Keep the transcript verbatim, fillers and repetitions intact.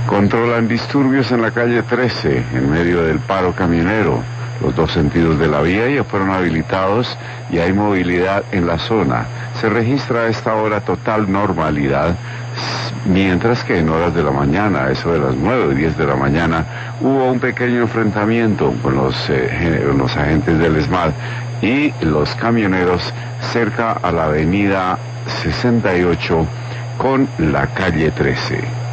Controlan disturbios en la calle trece, en medio del paro camionero. Los dos sentidos de la vía ya fueron habilitados y hay movilidad en la zona. Se registra a esta hora total normalidad, mientras que en horas de la mañana, a eso de las nueve y diez de la mañana, hubo un pequeño enfrentamiento con los, eh, los agentes del ESMAD y los camioneros cerca a la avenida sesenta y ocho con la calle trece.